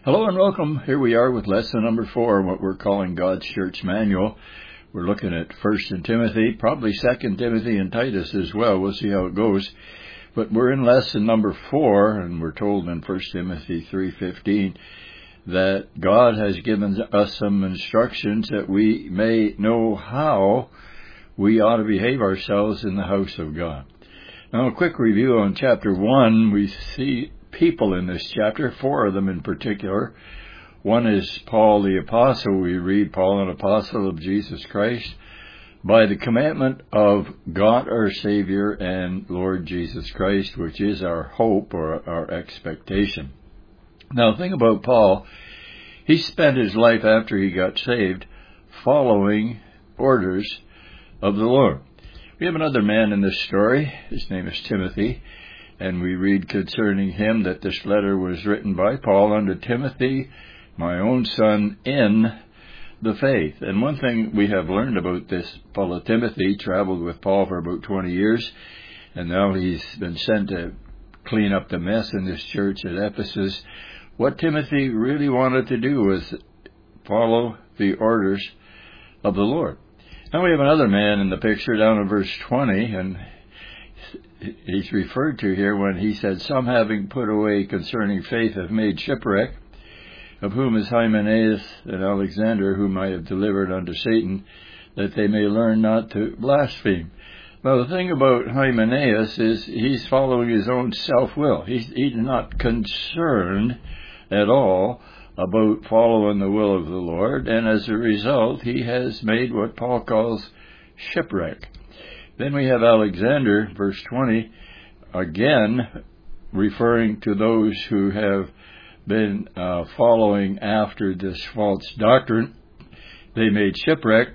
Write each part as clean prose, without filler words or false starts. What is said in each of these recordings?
Hello and welcome. Here we are with lesson number 4, what we're calling God's Church Manual. We're looking at 1 Timothy, probably 2 Timothy and Titus as well. We'll see how it goes. But we're in lesson number 4, and we're told in 1 Timothy 3:15 that God has given us some instructions that we may know how we ought to behave ourselves in the house of God. Now, a quick review on chapter 1. We see people in this chapter, 4 of them in particular. One is Paul the Apostle. We read, Paul, an apostle of Jesus Christ, by the commandment of God our Savior and Lord Jesus Christ, which is our hope or our expectation. Now, the thing about Paul, he spent his life after he got saved following orders of the Lord. We have another man in this story. His name is Timothy. And we read concerning him that this letter was written by Paul unto Timothy, my own son, in the faith. And one thing we have learned about this fellow Timothy, traveled with Paul for about 20 years, and now he's been sent to clean up the mess in this church at Ephesus. What Timothy really wanted to do was follow the orders of the Lord. Now we have another man in the picture down in verse 20, and he's referred to here when he said, some having put away concerning faith have made shipwreck, of whom is Hymenaeus and Alexander, whom I have delivered unto Satan, that they may learn not to blaspheme. Now the thing about Hymenaeus is he's following his own self-will. He's not concerned at all about following the will of the Lord, and as a result he has made what Paul calls shipwreck. Then we have Alexander, verse 20, again referring to those who have been following after this false doctrine. They made shipwreck.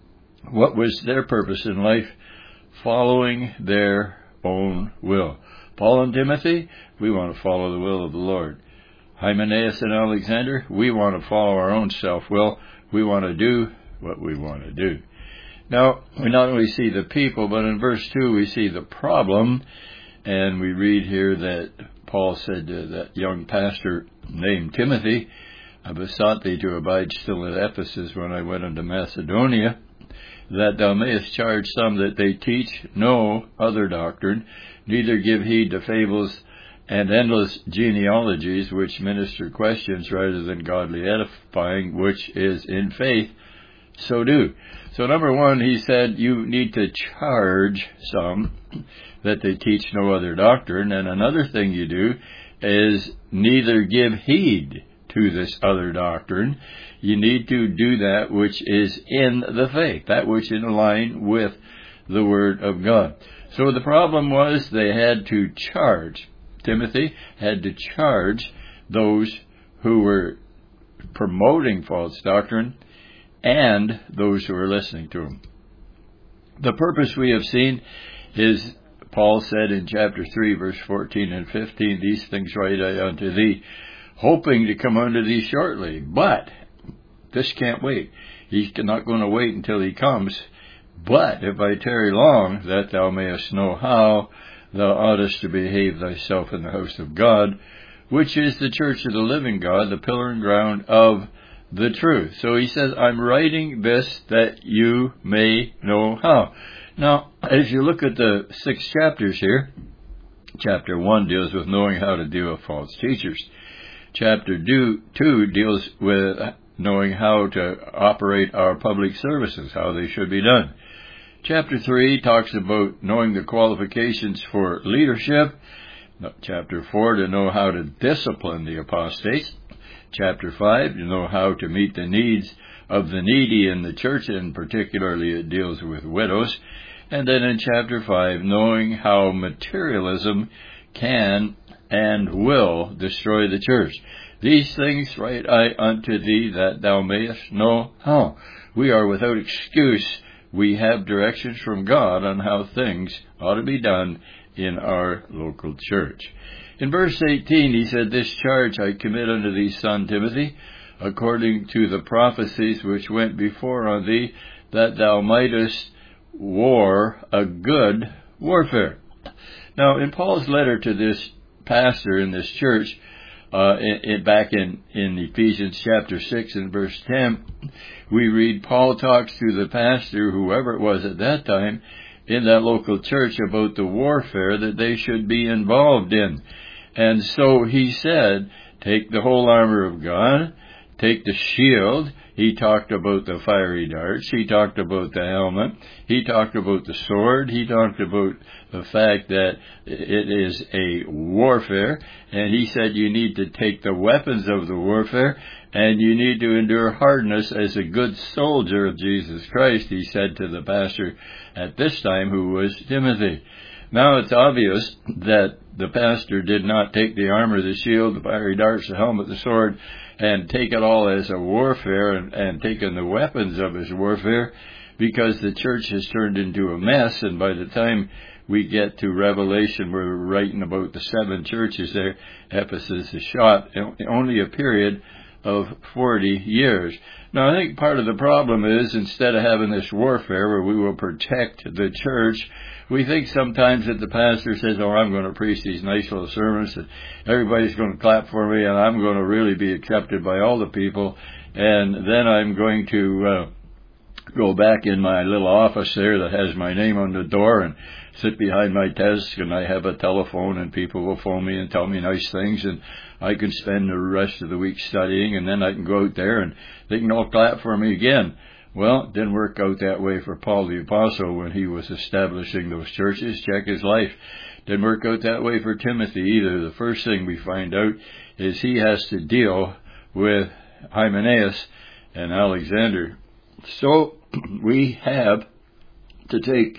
What was their purpose in life? Following their own will. Paul and Timothy, we want to follow the will of the Lord. Hymenaeus and Alexander, we want to follow our own self-will. We want to do what we want to do. Now, we not only see the people, but in verse 2 we see the problem, and we read here that Paul said to that young pastor named Timothy, I besought thee to abide still at Ephesus when I went unto Macedonia, that thou mayest charge some that they teach no other doctrine, neither give heed to fables and endless genealogies, which minister questions rather than godly edifying, which is in faith, so do. So number 1, he said you need to charge some that they teach no other doctrine. And another thing you do is neither give heed to this other doctrine. You need to do that which is in the faith, that which is in line with the Word of God. So the problem was they had to charge. Timothy had to charge those who were promoting false doctrine and those who are listening to him. The purpose we have seen is, Paul said in chapter 3, verse 14 and 15, these things write I unto thee, hoping to come unto thee shortly. But this can't wait. He's not going to wait until he comes. But if I tarry long, that thou mayest know how thou oughtest to behave thyself in the house of God, which is the church of the living God, the pillar and ground of the truth. So he says, I'm writing this that you may know how. Now, as you look at the 6 chapters here, chapter 1 deals with knowing how to deal with false teachers. Chapter 2 deals with knowing how to operate our public services, how they should be done. Chapter 3 talks about knowing the qualifications for leadership. Chapter 4 to know how to discipline the apostates. Chapter 5, to know how to meet the needs of the needy in the church, and particularly it deals with widows. And then in chapter 5, knowing how materialism can and will destroy the church. These things write I unto thee, that thou mayest know how. We are without excuse. We have directions from God on how things ought to be done in our local church. In verse 18, he said, this charge I commit unto thee, son Timothy, according to the prophecies which went before on thee, that thou mightest war a good warfare. Now, in Paul's letter to this pastor in this church, Back in Ephesians chapter 6 and verse 10, we read Paul talks to the pastor, whoever it was at that time, in that local church about the warfare that they should be involved in. And so he said, take the whole armor of God, take the shield. He talked about the fiery darts. He talked about the helmet. He talked about the sword. He talked about the fact that it is a warfare. And he said you need to take the weapons of the warfare, and you need to endure hardness as a good soldier of Jesus Christ, he said to the pastor at this time, who was Timothy. Now it's obvious that the pastor did not take the armor, the shield, the fiery darts, the helmet, the sword, and take it all as a warfare and taken the weapons of his warfare, because the church has turned into a mess. And by the time we get to Revelation, we're writing about the 7 churches there. Ephesus is shot in only a period of 40 years. Now, I think part of the problem is, instead of having this warfare where we will protect the church, we think sometimes that the pastor says, oh, I'm going to preach these nice little sermons and everybody's going to clap for me and I'm going to really be accepted by all the people, and then I'm going to go back in my little office there that has my name on the door and sit behind my desk, and I have a telephone and people will phone me and tell me nice things, and I can spend the rest of the week studying, and then I can go out there and they can all clap for me again. Well, it didn't work out that way for Paul the Apostle when he was establishing those churches. Check his life. Didn't work out that way for Timothy either. The first thing we find out is he has to deal with Hymenaeus and Alexander. So we have to take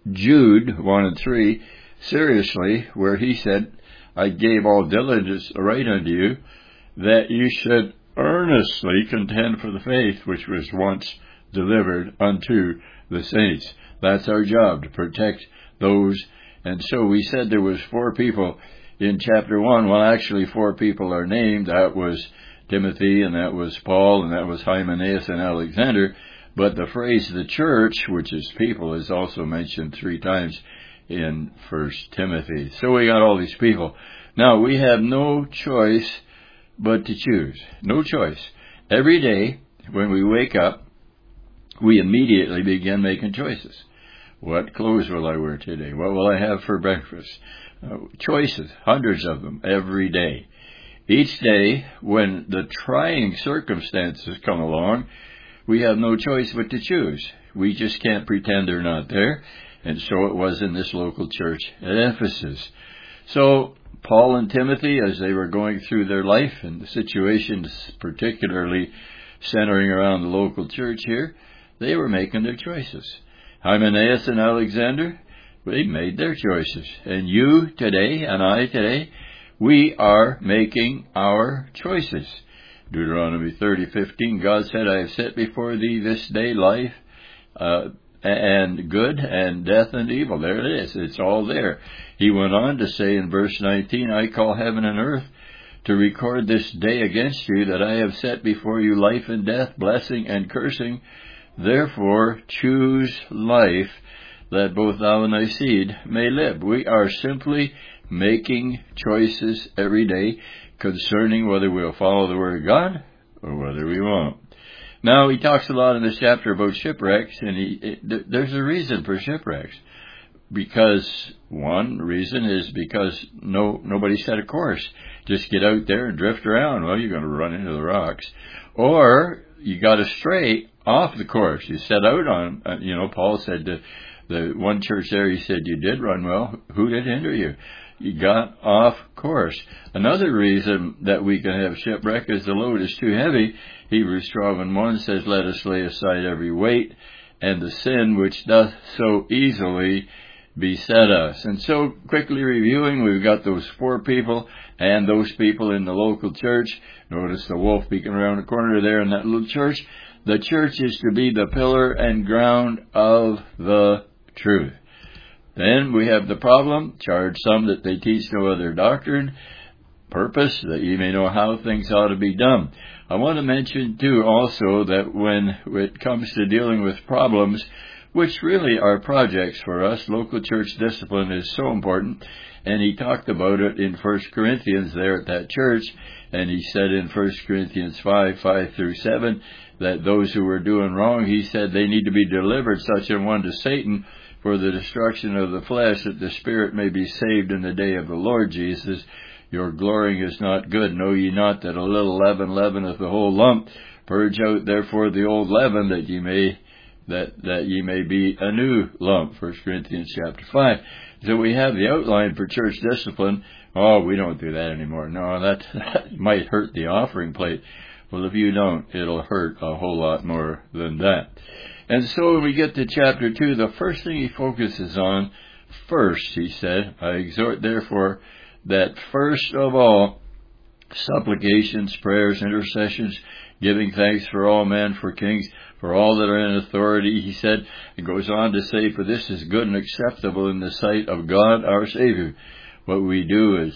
Jude 1 and 3 seriously, where he said, I gave all diligence right unto you, that you should earnestly contend for the faith which was once delivered unto the saints. That's our job, to protect those. And so we said there was 4 people in chapter 1. Well, actually 4 people are named. That was Timothy, and that was Paul, and that was Hymenaeus and Alexander. But the phrase the church, which is people, is also mentioned 3 times in 1 Timothy. So we got all these people. Now, we have no choice but to choose. No choice. Every day when we wake up, we immediately begin making choices. What clothes will I wear today? What will I have for breakfast? Choices, hundreds of them every day. Each day, when the trying circumstances come along, we have no choice but to choose. We just can't pretend they're not there. And so it was in this local church at Ephesus. So Paul and Timothy, as they were going through their life, and the situations particularly centering around the local church here, they were making their choices. Hymenaeus and Alexander, they made their choices. And you today, and I today, we are making our choices. Deuteronomy 30:15, God said, I have set before thee this day life and good, and death and evil. There it is. It's all there. He went on to say in verse 19, I call heaven and earth to record this day against you, that I have set before you life and death, blessing and cursing. Therefore choose life, that both thou and thy seed may live. We are simply making choices every day concerning whether we'll follow the Word of God or whether we won't. Now, he talks a lot in this chapter about shipwrecks, and there's a reason for shipwrecks. Because one reason is because nobody set a course. Just get out there and drift around. Well, you're going to run into the rocks. Or you got astray off the course. You set out on, Paul said to the one church there, he said, you did run well. Who did hinder you? You got off course. Another reason that we can have shipwreck is the load is too heavy. Hebrews 12:1 says, let us lay aside every weight and the sin which doth so easily beset us. And so, quickly reviewing, we've got those 4 people and those people in the local church. Notice the wolf peeking around the corner there in that little church. The church is to be the pillar and ground of the truth. Then we have the problem, charge some that they teach no other doctrine. Purpose, that ye may know how things ought to be done. I want to mention, too, also that when it comes to dealing with problems, which really are projects for us, local church discipline is so important. And he talked about it in 1 Corinthians there at that church. And he said in 1 Corinthians 5:5-7, that those who were doing wrong, he said they need to be delivered, such an one, to Satan, for the destruction of the flesh, that the spirit may be saved in the day of the Lord Jesus. Your glorying is not good. Know ye not that a little leaven leaveneth the whole lump? Purge out therefore the old leaven, that ye may be a new lump. 1 Corinthians chapter 5. So we have the outline for church discipline. Oh, we don't do that anymore. No, that might hurt the offering plate. Well, if you don't, it'll hurt a whole lot more than that. And so when we get to chapter 2, the first thing he focuses on, first, he said, I exhort therefore that first of all, supplications, prayers, intercessions, giving thanks for all men, for kings, for all that are in authority, he said. It goes on to say, for this is good and acceptable in the sight of God our Savior. What we do is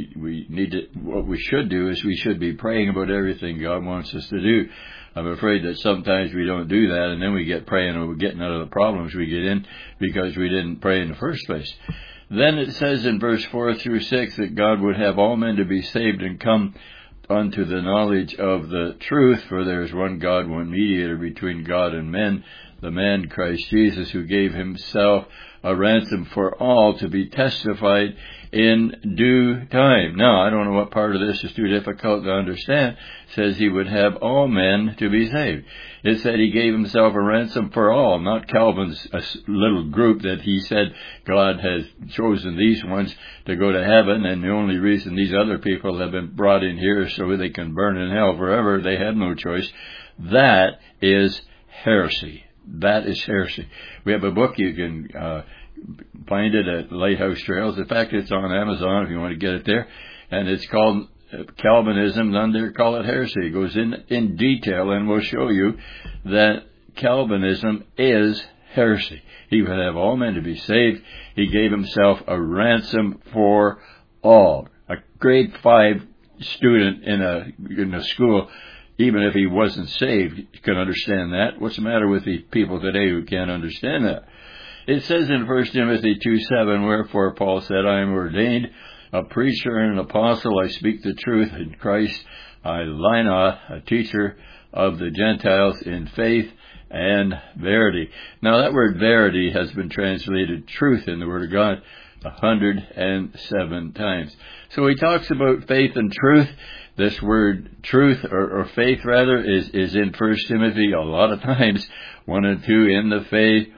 what we should do is we should be praying about everything God wants us to do. I'm afraid that sometimes we don't do that, and then we get praying and we're getting out of the problems we get in because we didn't pray in the first place. Then it says in verse 4-6 that God would have all men to be saved and come unto the knowledge of the truth, for there is one God, one mediator between God and men, the man Christ Jesus, who gave himself a ransom for all, to be testified in due time. Now, I don't know what part of this is too difficult to understand. It says he would have all men to be saved. It said he gave himself a ransom for all, not Calvin's little group that he said God has chosen these ones to go to heaven, and the only reason these other people have been brought in here is so they can burn in hell forever. They have no choice. That is heresy. That is heresy. We have a book, you can find it at Lighthouse Trails. In fact, it's on Amazon if you want to get it there. And it's called Calvinism, and they call it heresy. It goes in detail and will show you that Calvinism is heresy. He would have all men to be saved. He gave himself a ransom for all. A grade 5 student in a school, even if he wasn't saved, can understand that. What's the matter with the people today who can't understand that? It says in 1 Timothy 2:7, wherefore Paul said, I am ordained a preacher and an apostle. I speak the truth in Christ. I lie not, a teacher of the Gentiles in faith and verity. Now that word verity has been translated truth in the Word of God 107 times. So he talks about faith and truth. This word truth, or faith rather, is in 1 Timothy a lot of times. 1 and 2, in the faith,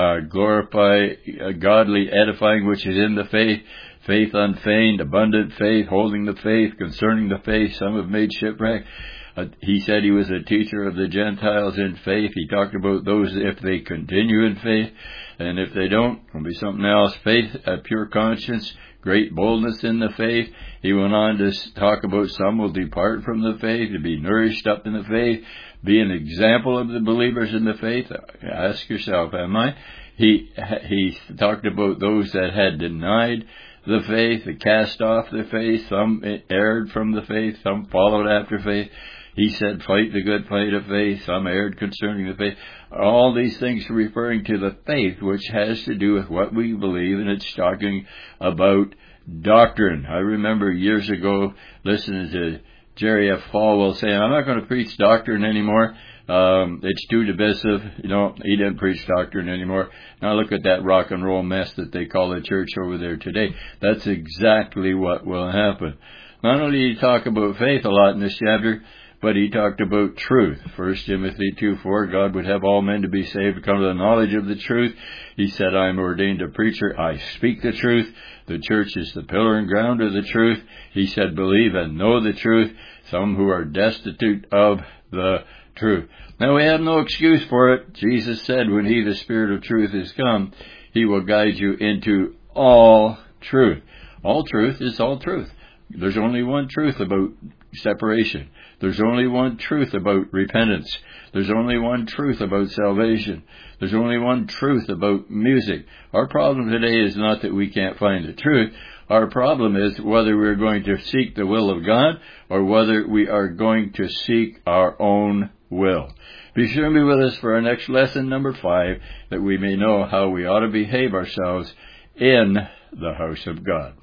glorify, godly edifying, which is in the faith, faith unfeigned, abundant faith, holding the faith, concerning the faith, some have made shipwreck. He said he was a teacher of the Gentiles in faith. He talked about those if they continue in faith, and if they don't, it'll be something else. Faith, a pure conscience, great boldness in the faith. He went on to talk about some will depart from the faith, to be nourished up in the faith, be an example of the believers in the faith. Ask yourself, am I? He talked about those that had denied the faith, that cast off the faith, some erred from the faith, some followed after faith. He said, fight the good fight of faith, some erred concerning the faith. All these things are referring to the faith, which has to do with what we believe, and it's talking about doctrine. I remember years ago listening to Jerry F. Falwell saying, I'm not going to preach doctrine anymore. It's too divisive. He didn't preach doctrine anymore. Now look at that rock and roll mess that they call the church over there today. That's exactly what will happen. Not only did he talk about faith a lot in this chapter, but he talked about truth. 1 Timothy 2:4, God would have all men to be saved, to come to the knowledge of the truth. He said, I am ordained a preacher. I speak the truth. The church is the pillar and ground of the truth. He said, believe and know the truth. Some who are destitute of the truth. Now we have no excuse for it. Jesus said, when he, the Spirit of truth, is come, he will guide you into all truth. All truth is all truth. There's only one truth about separation. There's only one truth about repentance. There's only one truth about salvation. There's only one truth about music. Our problem today is not that we can't find the truth. Our problem is whether we're going to seek the will of God or whether we are going to seek our own will. Be sure to be with us for our next lesson, number 5, that we may know how we ought to behave ourselves in the house of God.